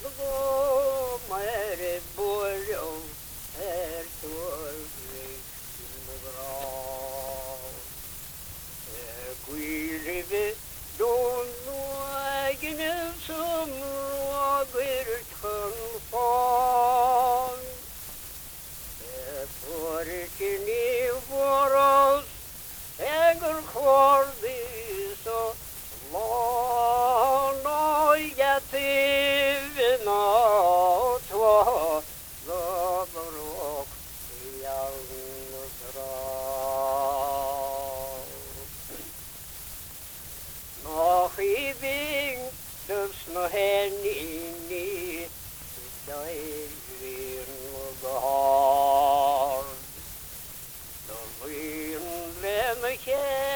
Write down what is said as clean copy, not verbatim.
mer borro står Guilive don't know again some Robert Confon. For it in for us, Eger Cordy so long, no yet even out the brook, young Noch I bing, dus no hen inni, dairin gehar. The wind let me